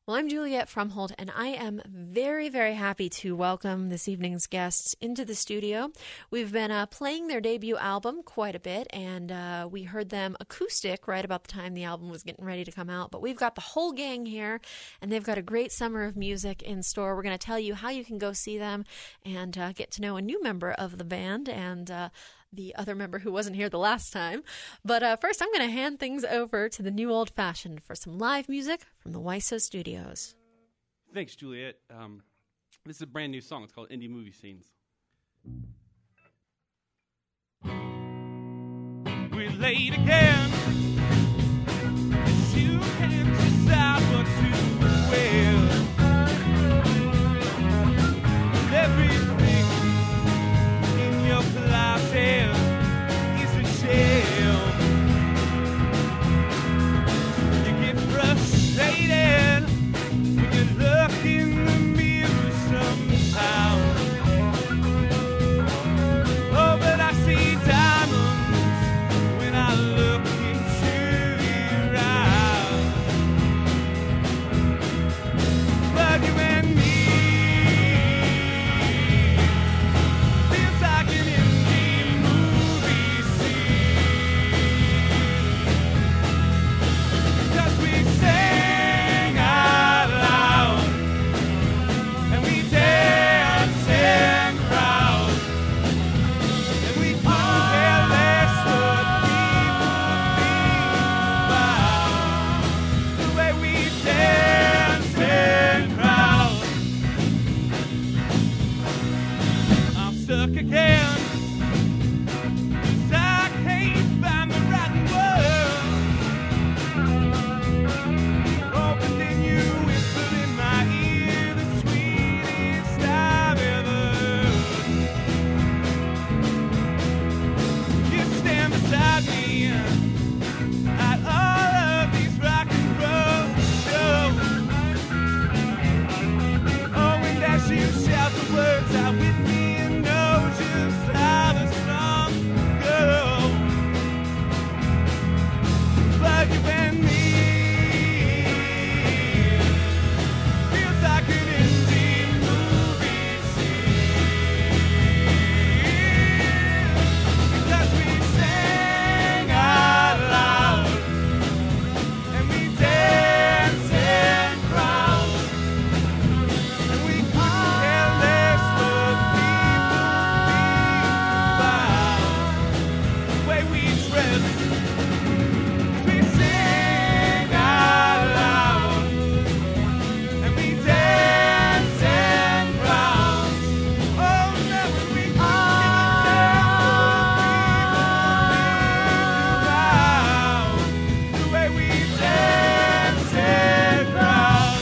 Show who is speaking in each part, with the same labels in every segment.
Speaker 1: Well, I'm Juliet Frumhold, and I am very, very happy to welcome this evening's guests into the studio. We've been playing their debut album quite a bit, and we heard them acoustic right about the time the album was getting ready to come out. But we've got the whole gang here, and they've got a great summer of music in store. We're going to tell you how you can go see them and get to know a new member of the band and the other member who wasn't here the last time. But first, I'm going to hand things over to the New Old Fashioned for some live music from the WISO Studios.
Speaker 2: Thanks, Juliet. This is a brand new song. It's called Indie Movie Scenes. We're late again, 'cause you can't decide what to wear. Everything in your closet is a shell. You get frustrated when you look in the mirror somehow. Oh, but I see diamonds when I look into your eyes. But you and me feels like an indie movie scene. 'Cause we sing out loud and we dance in crowds, and we couldn't care less what people think about the way we dance in crowds. I'm stuck again, 'cause I can't find the right word. Oh, but then you whispered in my ear the sweetest I've ever heard. You stand beside me at all of these rock and roll shows. Oh, and as you shout the words out with me, and know just how the song goes. But you and me feels like an indie movie scene. Because we sing out loud and we dance in crowds, and we couldn't care less what people think about the way we dress. 'Cause we sing out loud and we dance in crowds. Oh, never we give a damn what people think about the way we dance in crowds.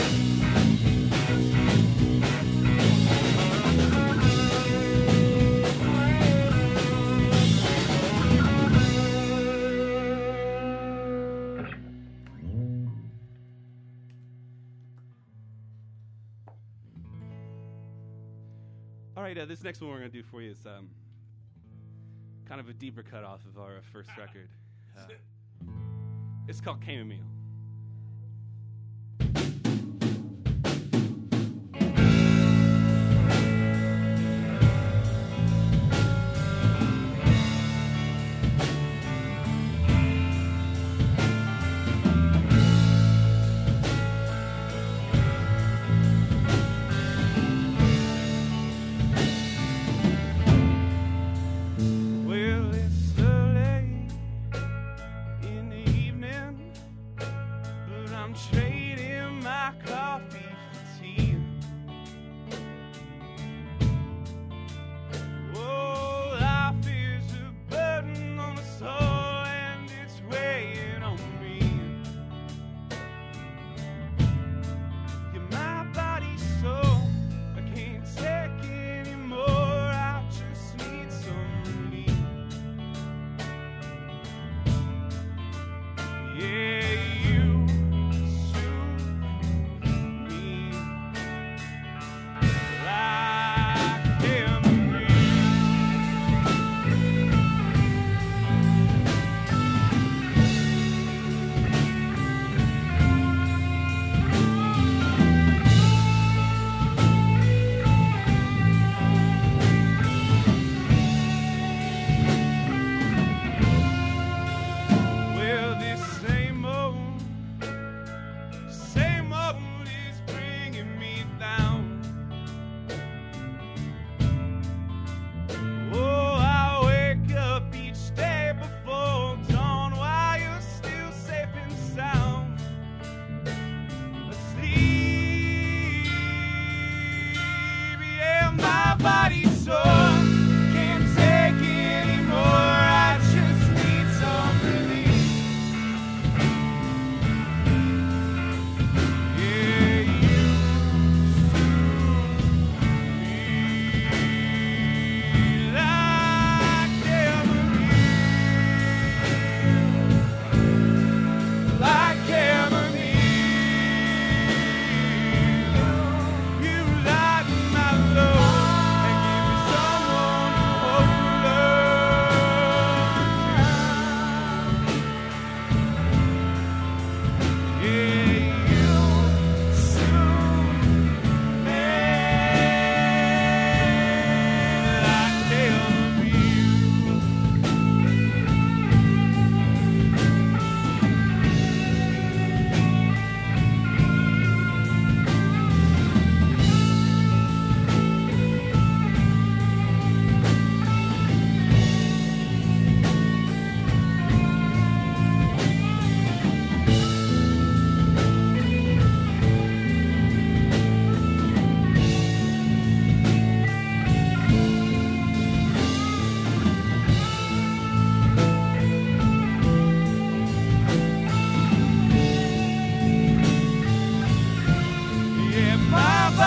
Speaker 2: All right, this next one we're going to do for you is kind of a deeper cut off of our first record. It's called Chamomile. Well, it's early in the evening,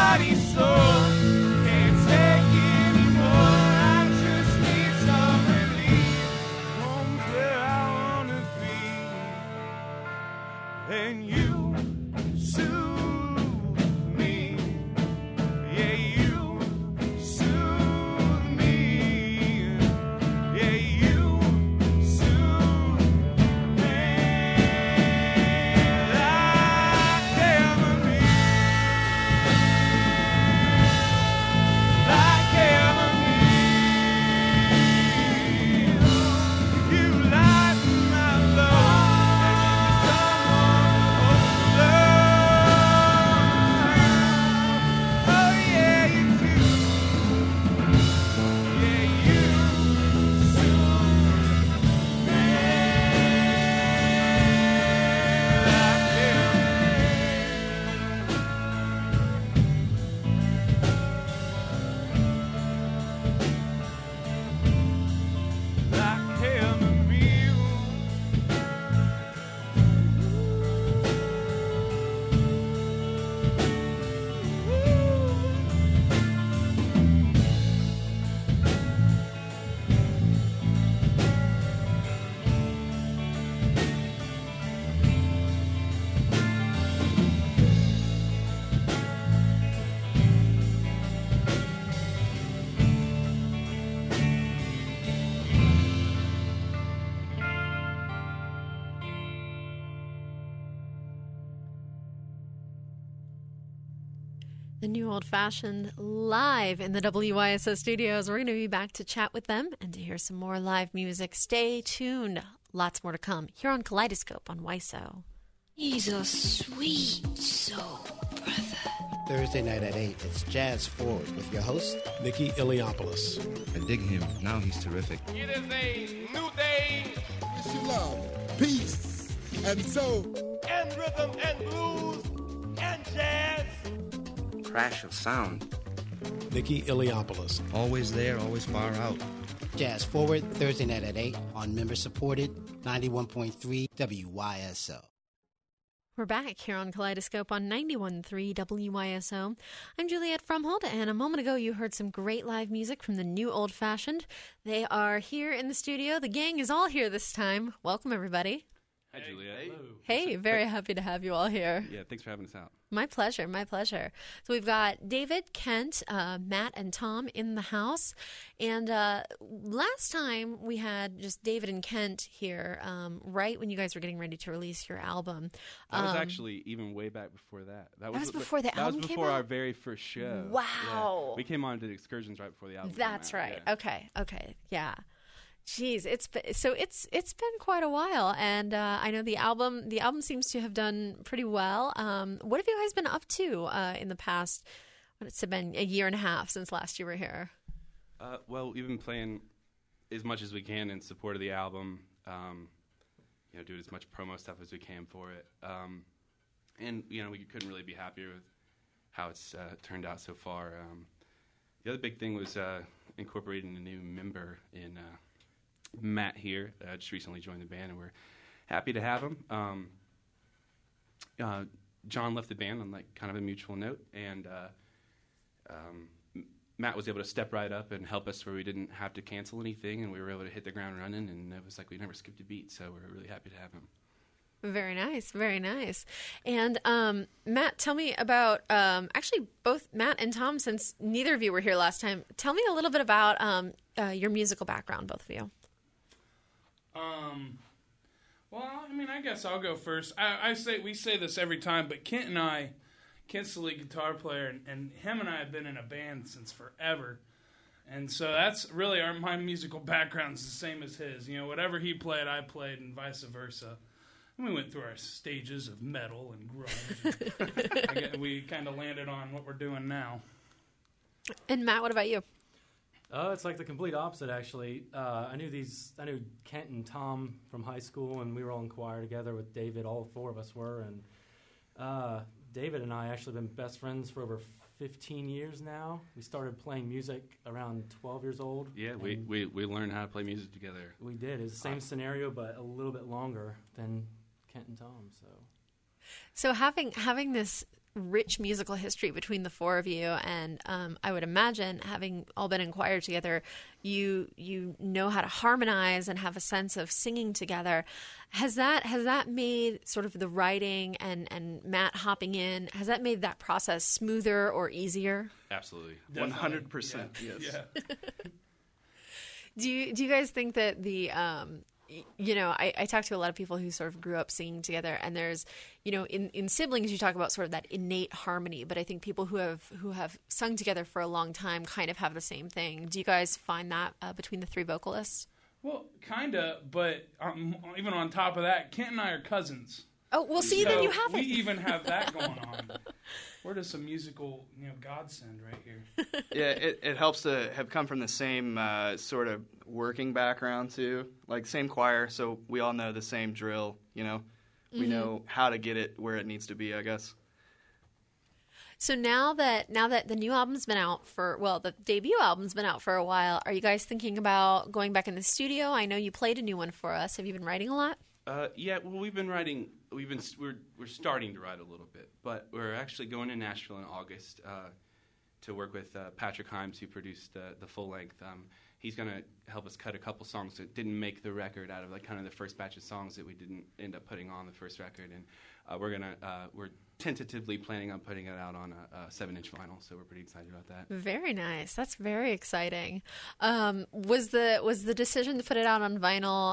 Speaker 2: body sore. Can't take anymore. I just need some relief. Home's where I wanna be. And you soothe me. Yeah, you soothe me. Yeah, you soothe me. Like heavenly. Like heavenly. You lighten my load and give me someone to hold. Oh yeah, you do. Yeah, you soothe me. Like heaven. Like heaven real.
Speaker 1: The New Old Fashioned live in the WYSO studios. We're going to be back to chat with them and to hear some more live music. Stay tuned. Lots more to come here on Kaleidoscope on WYSO.
Speaker 3: He's a sweet soul, brother.
Speaker 4: Thursday night at 8, it's Jazz Forward with your host,
Speaker 5: Nikki Iliopoulos.
Speaker 6: I dig him. Now he's terrific.
Speaker 2: It is a new day
Speaker 7: You love peace and soul.
Speaker 2: and rhythm and blues and jazz.
Speaker 6: Crash of sound.
Speaker 5: Nikki Iliopoulos.
Speaker 6: Always there, always far out.
Speaker 4: Jazz Forward, Thursday night at 8 on member-supported 91.3 WYSO.
Speaker 1: We're back here on Kaleidoscope on 91.3 WYSO. I'm Juliette Fromhold, and a moment ago you heard some great live music from the New Old Fashioned. They are here in the studio. The gang is all here this time. Welcome, everybody.
Speaker 8: Hi, Juliet.
Speaker 1: Hey, very happy to have you all here.
Speaker 8: Yeah, thanks for having us out.
Speaker 1: My pleasure, my pleasure. So we've got David, Kent, Matt, and Tom in the house. And last time we had just David and Kent here, right when you guys were getting ready to release your album.
Speaker 8: That was actually even way back before that.
Speaker 1: That was before the album
Speaker 8: That was
Speaker 1: came
Speaker 8: before
Speaker 1: out?
Speaker 8: our very first show.
Speaker 1: Wow.
Speaker 8: Yeah. We came on and did excursions right before the album
Speaker 1: That's
Speaker 8: came out.
Speaker 1: right.
Speaker 8: Yeah.
Speaker 1: Okay. Yeah. Jeez, it's been quite a while, and I know the album seems to have done pretty well. What have you guys been up to in the past? It's been a year and a half since last you were here.
Speaker 8: Well, we've been playing as much as we can in support of the album. Doing as much promo stuff as we can for it. And we couldn't really be happier with how it's turned out so far. The other big thing was incorporating a new member in Matt here. Just recently joined the band, and we're happy to have him. John left the band on kind of a mutual note, and Matt was able to step right up and help us where we didn't have to cancel anything, and we were able to hit the ground running, and it was like we never skipped a beat, so we're really happy to have him.
Speaker 1: Very nice, very nice. And Matt, tell me about, actually both Matt and Tom, since neither of you were here last time, tell me a little bit about your musical background, both of you.
Speaker 9: Well, I guess I'll go first. We say this every time, but Kent's the lead guitar player, and him and I have been in a band since forever. And so that's really my musical background's the same as his. Whatever he played, I played, and vice versa. And we went through our stages of metal and grunge. We kind of landed on what we're doing now.
Speaker 1: And Matt, what about you?
Speaker 10: It's like the complete opposite, actually. I knew Kent and Tom from high school, and we were all in choir together with David. All four of us were, and David and I actually been best friends for over 15 years now. We started playing music around 12 years old.
Speaker 8: Yeah, we learned how to play music together.
Speaker 10: We did. It's the same scenario, but a little bit longer than Kent and Tom.
Speaker 1: So having this rich musical history between the four of you, and I would imagine, having all been in choir together, you know how to harmonize and have a sense of singing together. Has that made sort of the writing and Matt hopping in, has that made that process smoother or easier?
Speaker 8: Absolutely.
Speaker 11: 100%. Yes.
Speaker 9: Yeah.
Speaker 1: Do you guys think that the I talk to a lot of people who sort of grew up singing together, and there's, in siblings you talk about sort of that innate harmony, but I think people who have sung together for a long time kind of have the same thing. Do you guys find that between the three vocalists?
Speaker 9: Well, kind of, but even on top of that, Kent and I are cousins.
Speaker 1: Oh, well, see, then you have it.
Speaker 9: We even have that going on. We're just a musical, godsend right here.
Speaker 11: Yeah, it helps to have come from the same sort of working background, too. Like, same choir, so we all know the same drill, We know how to get it where it needs to be, I guess.
Speaker 1: So now that the new album's been out the debut album's been out for a while, are you guys thinking about going back in the studio? I know you played a new one for us. Have you been writing a lot?
Speaker 8: Yeah, well, we've been writing. We're starting to write a little bit, but we're actually going to Nashville in August to work with Patrick Himes, who produced the full length. He's going to help us cut a couple songs that didn't make the record out of kind of the first batch of songs that we didn't end up putting on the first record, and we're tentatively planning on putting it out on a 7-inch vinyl. So we're pretty excited about that.
Speaker 1: Very nice. That's very exciting. Was the decision to put it out on vinyl,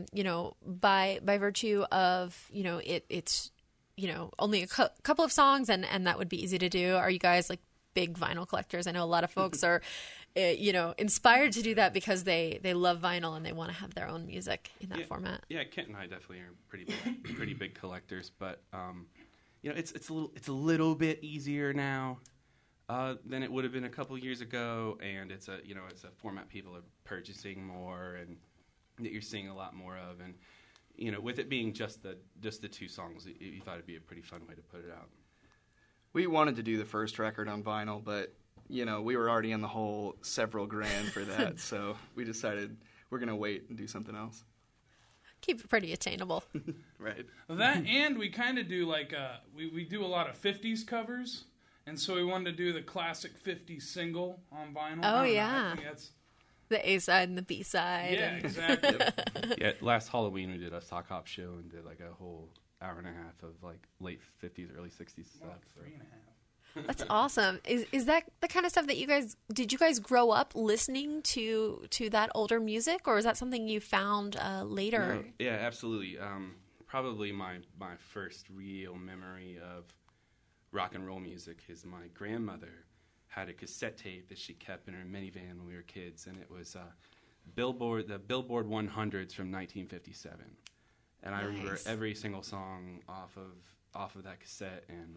Speaker 1: by virtue of it's only a couple of songs and that would be easy to do? Are you guys like big vinyl collectors? I know a lot of folks are inspired to do that because they love vinyl and they want to have their own music in that format.
Speaker 8: Yeah, Kent and I definitely are pretty big collectors, but it's a little bit easier now than it would have been a couple years ago, and it's a format people are purchasing more and that you're seeing a lot more of, and with it being just the two songs, you thought it'd be a pretty fun way to put it out.
Speaker 11: We wanted to do the first record on vinyl, but we were already in the hole several grand for that, so we decided we're going to wait and do something else.
Speaker 1: Keep it pretty attainable.
Speaker 11: Right.
Speaker 9: That, and we kind of do we do a lot of 50s covers, and so we wanted to do the classic 50s single on vinyl.
Speaker 1: Oh, yeah. I think that's the A side and the B side.
Speaker 9: Yeah, exactly.
Speaker 8: Yeah, last Halloween we did a sock hop show and did a whole hour and a half of late 50s, early 60s stuff.
Speaker 9: 3.5.
Speaker 1: That's awesome. Is that the kind of stuff that you guys grow up listening to that older music, or is that something you found later?
Speaker 8: No, yeah, absolutely. Probably my first real memory of rock and roll music is my grandmother had a cassette tape that she kept in her minivan when we were kids, and it was the Billboard 100s from 1957. And I remember every single song off of that cassette, and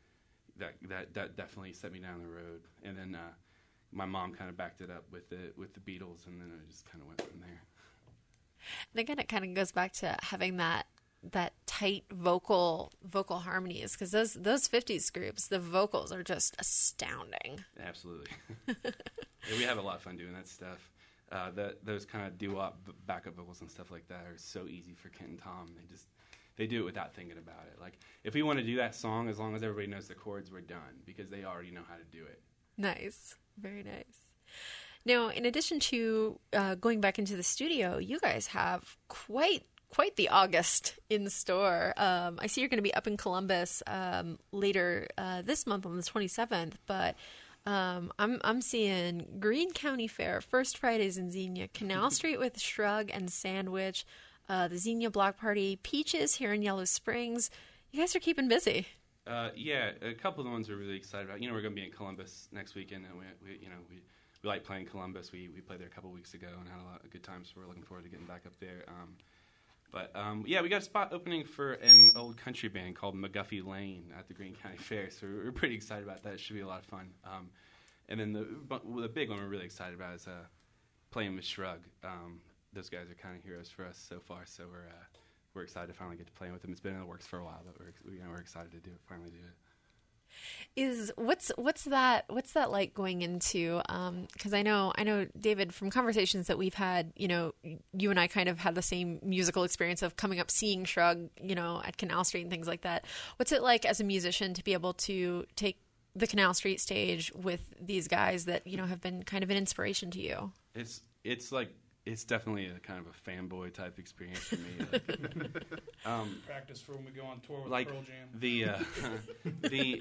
Speaker 8: that definitely set me down the road. And then my mom kind of backed it up with the Beatles, and then it just kind of went from there.
Speaker 1: And again, it kind of goes back to having that tight vocal harmonies, because those 50s groups, the vocals are just astounding.
Speaker 8: Absolutely. Yeah, we have a lot of fun doing that stuff. Those kind of doo-wop backup vocals and stuff like that are so easy for Kent and Tom. They do it without thinking about it. Like, if we want to do that song, as long as everybody knows the chords, we're done, because they already know how to do it. Nice.
Speaker 1: Very nice. Now, in addition to going back into the studio, you guys have quite the August in store. I see you're going to be up in Columbus later this month on the 27th, but I'm seeing Greene County Fair, First Fridays in Xenia, Canal Street with Shrug and Sandwich, the Xenia Block Party, Peaches here in Yellow Springs. You guys are keeping busy.
Speaker 8: Yeah, a couple of the ones we're really excited about. We're going to be in Columbus next weekend, and we like playing Columbus. We played there a couple weeks ago and had a lot of good times, so we're looking forward to getting back up there. But we got a spot opening for an old country band called McGuffey Lane at the Greene County Fair, so we're pretty excited about that. It should be a lot of fun. And then the big one we're really excited about is playing with Shrug. Those guys are kind of heroes for us so far, so we're excited to finally get to play with them. It's been in the works for a while, but we're excited to finally do it.
Speaker 1: What's that like going into? Because I know David, from conversations that we've had, you and I kind of had the same musical experience of coming up, seeing Shrug, at Canal Street and things like that. What's it like as a musician to be able to take the Canal Street stage with these guys that have been kind of an inspiration to you?
Speaker 8: It's definitely a kind of a fanboy type experience for me.
Speaker 9: Practice for when we go on tour with
Speaker 8: like
Speaker 9: Pearl Jam.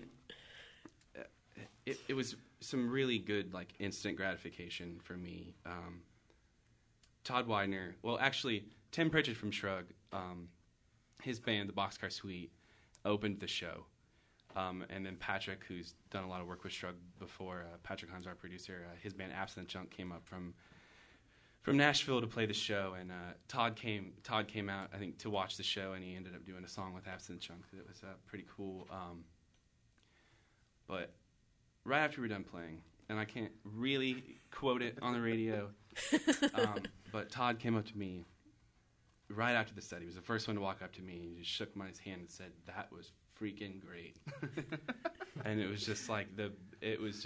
Speaker 8: It was some really good like instant gratification for me. Todd Widener, well, actually, Tim Pritchett from Shrug, his band, the Boxcar Suite, opened the show. And then Patrick, who's done a lot of work with Shrug before, Patrick Hines, our producer, his band Absinthe Junk came up from Nashville to play the show, and Todd came out, I think, to watch the show, and he ended up doing a song with Absinthe Junk. It was pretty cool. But right after we were done playing, and I can't really quote it on the radio, but Todd came up to me right after the set. He was the first one to walk up to me, and he just shook my hand and said, "That was freaking great." And it was just like it was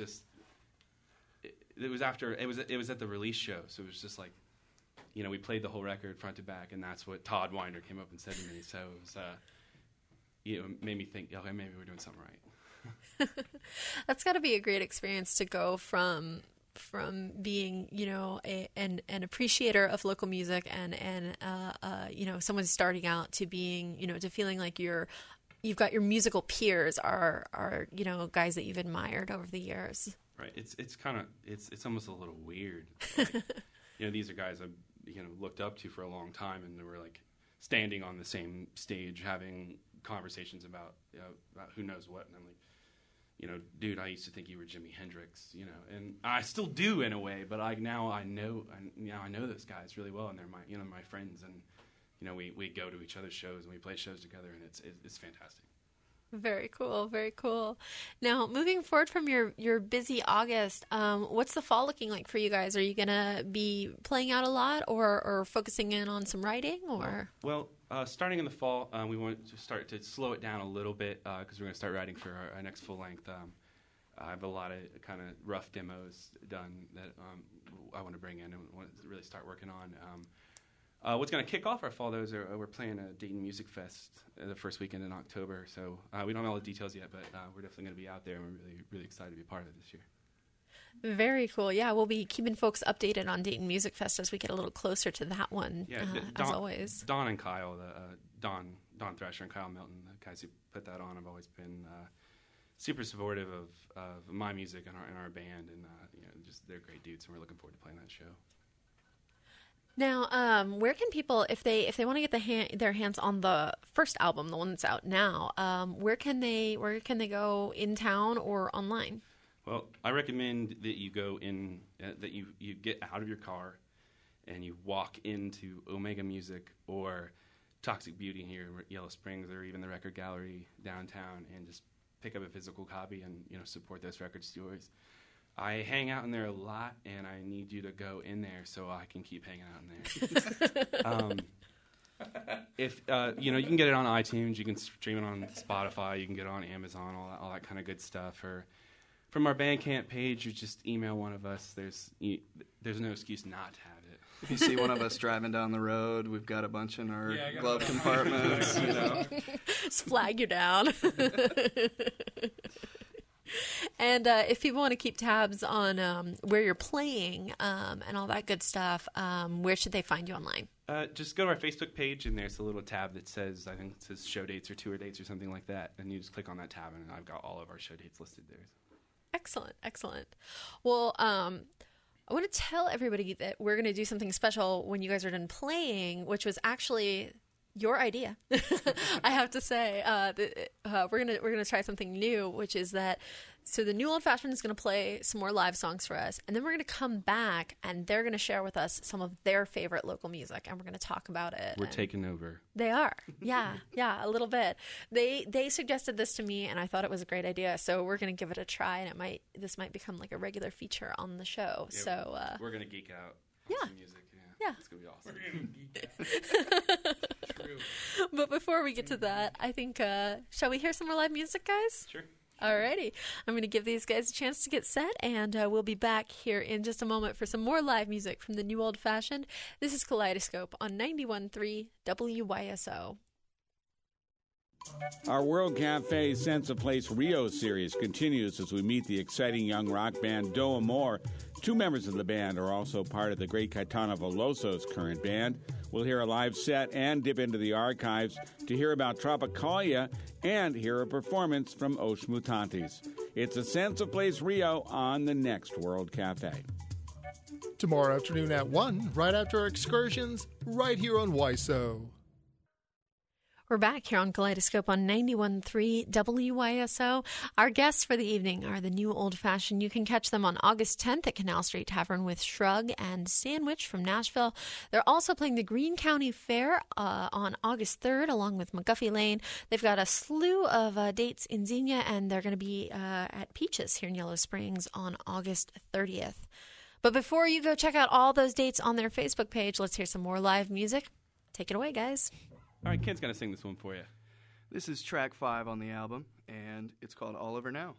Speaker 8: at the release show, so it was just like, we played the whole record front to back, and that's what Todd Winder came up and said to me. So it was, made me think, okay, maybe we're doing something right.
Speaker 1: That's got to be a great experience to go from being, an appreciator of local music and someone starting out to being, to feeling like you've got your musical peers are guys that you've admired over the years.
Speaker 8: Right. It's almost a little weird. Like, these are guys I've looked up to for a long time, and we're like standing on the same stage having conversations about who knows what, and I'm like, dude, I used to think you were Jimi Hendrix, and I still do in a way, but now I know those guys really well, and they're my friends, and we go to each other's shows and we play shows together, and it's fantastic.
Speaker 1: Very cool, very cool. Now, moving forward from your busy August, what's the fall looking like for you guys? Are you going to be playing out a lot or focusing in on some writing? Or
Speaker 8: Well, starting in the fall, we want to start to slow it down a little bit because we're going to start writing for our next full length. I have a lot of kind of rough demos done that I want to bring in and want to really start working on. What's going to kick off our fall, though, is we're playing a Dayton Music Fest the first weekend in October. So we don't have all the details yet, but we're definitely going to be out there, and we're really, really excited to be a part of it this year.
Speaker 1: Very cool. Yeah, we'll be keeping folks updated on Dayton Music Fest as we get a little closer to that one, as always.
Speaker 8: Don and Kyle, Don Thrasher and Kyle Milton, the guys who put that on, have always been super supportive of my music and our band, and just they're great dudes, and we're looking forward to playing that show.
Speaker 1: Now, where can people, if they want to get their hands on the first album, the one that's out now, where can they go in town or online?
Speaker 8: Well, I recommend that you go in, that you get out of your car and you walk into Omega Music or Toxic Beauty here in Yellow Springs, or even the Record Gallery downtown, and just pick up a physical copy and support those record stores. I hang out in there a lot, and I need you to go in there so I can keep hanging out in there. If you can get it on iTunes, you can stream it on Spotify, you can get it on Amazon, all that kind of good stuff. Or from our Bandcamp page, you just email one of us. There's no excuse not to have it.
Speaker 11: If you see one of us driving down the road, we've got a bunch in our glove compartments.
Speaker 1: Just flag you down. And if people want to keep tabs on where you're playing and all that good stuff, where should they find you online?
Speaker 8: Just go to our Facebook page, and there's a little tab that says, I think it says show dates or tour dates or something like that, and you just click on that tab, and I've got all of our show dates listed there.
Speaker 1: Excellent, excellent. Well, I want to tell everybody that we're going to do something special when you guys are done playing, which was actually your idea. I have to say, we're gonna try something new, which is that. So the New Old Fashioned is going to play some more live songs for us, and then we're going to come back, and they're going to share with us some of their favorite local music, and we're going to talk about it.
Speaker 8: We're taking over.
Speaker 1: They are, yeah, a little bit. They suggested this to me, and I thought it was a great idea. So we're going to give it a try, and this might become like a regular feature on the show.
Speaker 8: Yeah,
Speaker 1: so
Speaker 8: we're going to geek out on some music.
Speaker 1: Yeah.
Speaker 8: It's going to be awesome.
Speaker 9: We're going to geek out. True.
Speaker 1: But before we get to that, I think, shall we hear some more live music, guys?
Speaker 8: Sure.
Speaker 1: Alrighty. I'm going to give these guys a chance to get set, and we'll be back here in just a moment for some more live music from the New Old Fashioned. This is Kaleidoscope on 91.3 WYSO.
Speaker 12: Our World Cafe Sense of Place Rio series continues as we meet the exciting young rock band Do Amor. Two members of the band are also part of the great Caetano Veloso's current band. We'll hear a live set and dip into the archives to hear about Tropicalia and hear a performance from Os Mutantes. It's a Sense of Place Rio on the next World Cafe.
Speaker 13: Tomorrow afternoon at 1, right after our excursions, right here on WYSO.
Speaker 1: We're back here on Kaleidoscope on 91.3 WYSO. Our guests for the evening are the New Old Fashioned. You can catch them on August 10th at Canal Street Tavern with Shrug and Sandwich from Nashville. They're also playing the Greene County Fair on August 3rd, along with McGuffey Lane. They've got a slew of dates in Xenia, and they're going to be at Peaches here in Yellow Springs on August 30th. But before you go check out all those dates on their Facebook page, let's hear some more live music. Take it away, guys.
Speaker 8: All right, Kent's going to sing this one for you.
Speaker 11: This is track 5 on the album, and it's called All Over Now.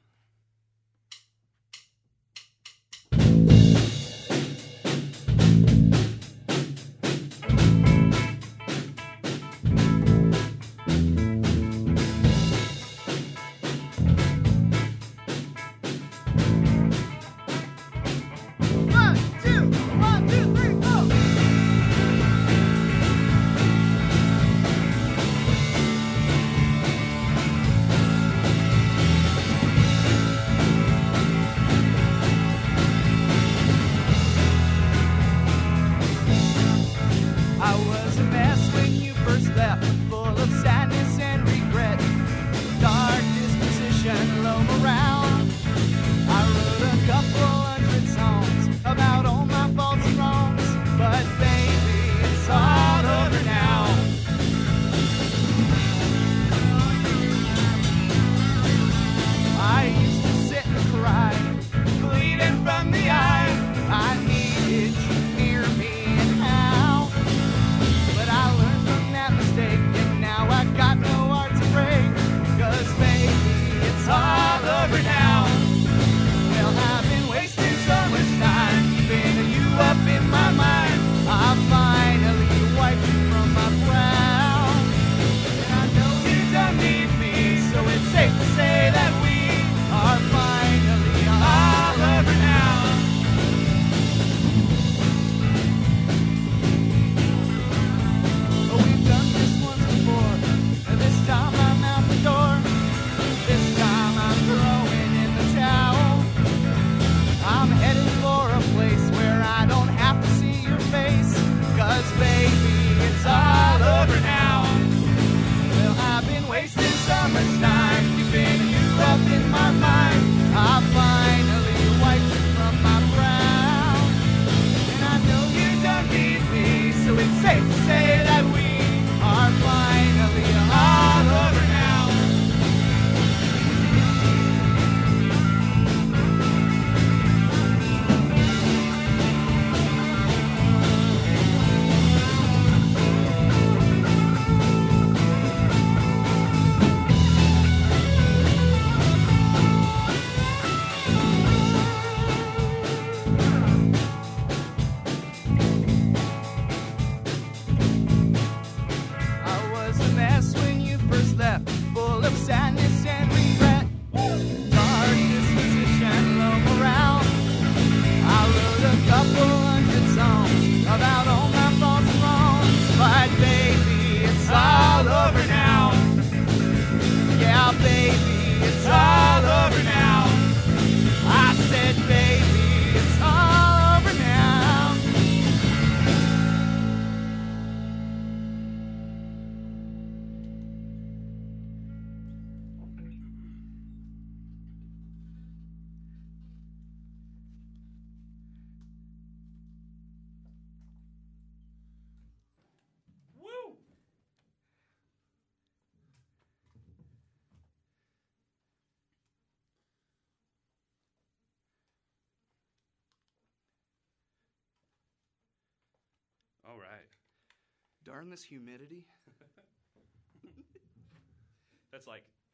Speaker 8: All right.
Speaker 11: Darn this humidity.
Speaker 8: That's like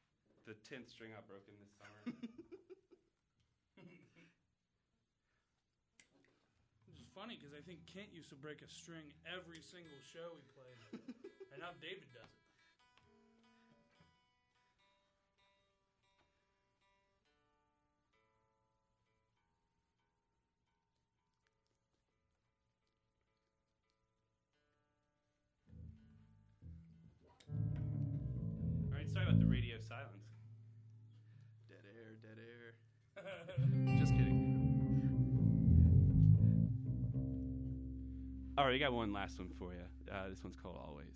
Speaker 8: the 10th string got broken this summer.
Speaker 9: Which is funny because I think Kent used to break a string every single show he played, and now David does it.
Speaker 8: All right, sorry about the radio silence.
Speaker 11: Dead air, dead air. Just kidding.
Speaker 8: All right, we got one last one for you. This one's called Always.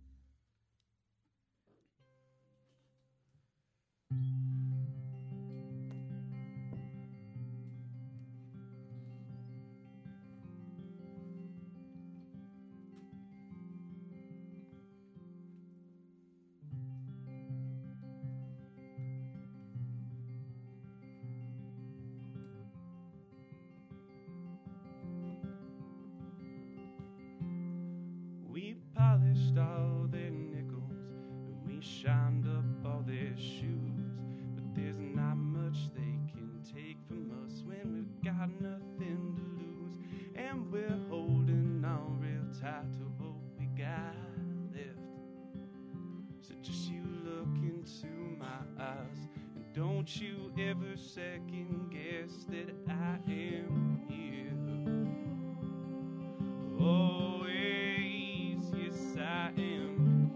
Speaker 8: We polished all their nickels and we shined up all their shoes, but there's not much they can take from us when we've got nothing to lose, and we're holding on real tight to what we got left. So just you look into my eyes and don't you ever second guess that I am here. Always, yes, I am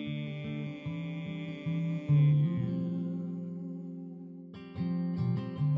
Speaker 8: here.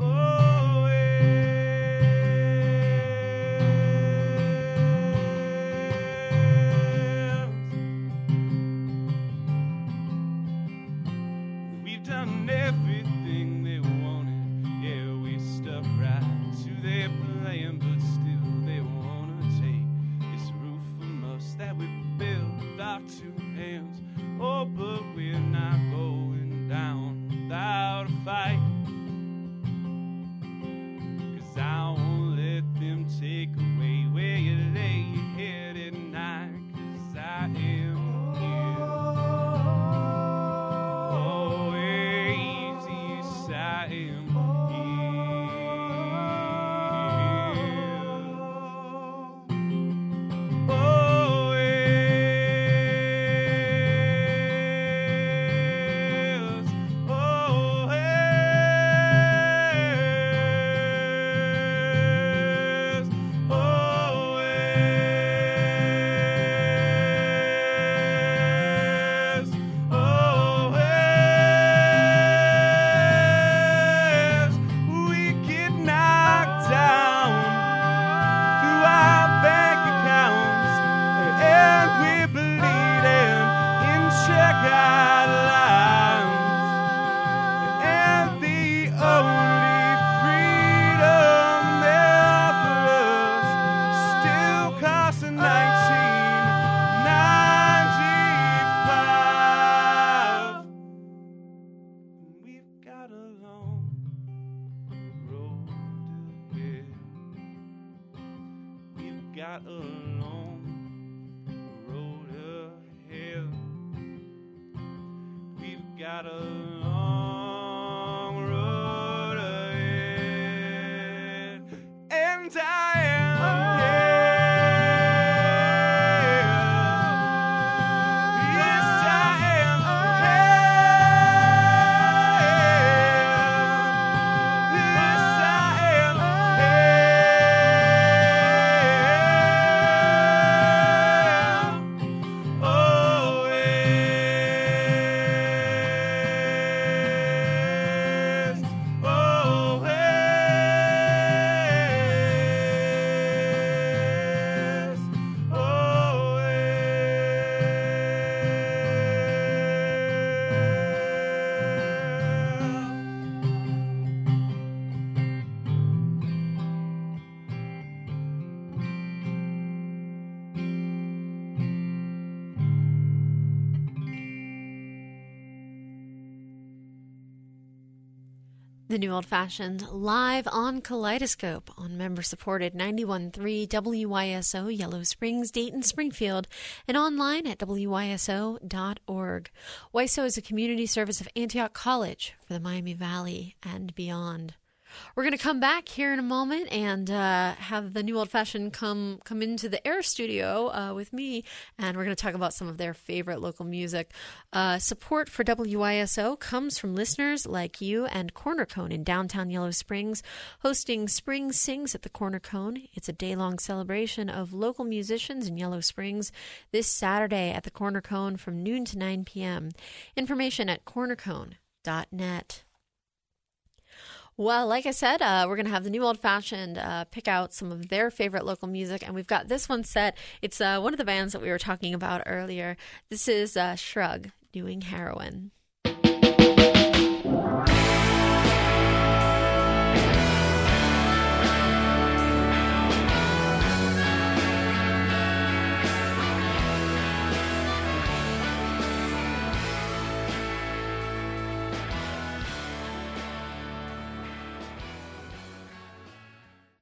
Speaker 8: We've done everything they wanted. Yeah, we stuck right to their plan, but still they wanna take this roof from us that we built with our two hands. Oh, but we're not going down without a fight, 'cause I won't let them take away where you lay your head at night, 'cause I am here. Always, yes, I am got a long road ahead. We've got a long road ahead, and I am here. Yes, I am here. Yes, I am here.
Speaker 1: The New Old Fashioned live on Kaleidoscope on member-supported 91.3 WYSO Yellow Springs, Dayton, Springfield, and online at wyso.org. WYSO is a community service of Antioch College for the Miami Valley and beyond. We're going to come back here in a moment and have the New Old Fashioned come into the Air studio with me, and we're going to talk about some of their favorite local music. Support for WYSO comes from listeners like you and Corner Cone in downtown Yellow Springs, hosting Spring Sings at the Corner Cone. It's a day-long celebration of local musicians in Yellow Springs this Saturday at the Corner Cone from noon to 9 p.m. Information at cornercone.net. Well, like I said, we're going to have the New Old Fashioned pick out some of their favorite local music, and we've got this one set. It's one of the bands that we were talking about earlier. This is Shrug doing Heroin.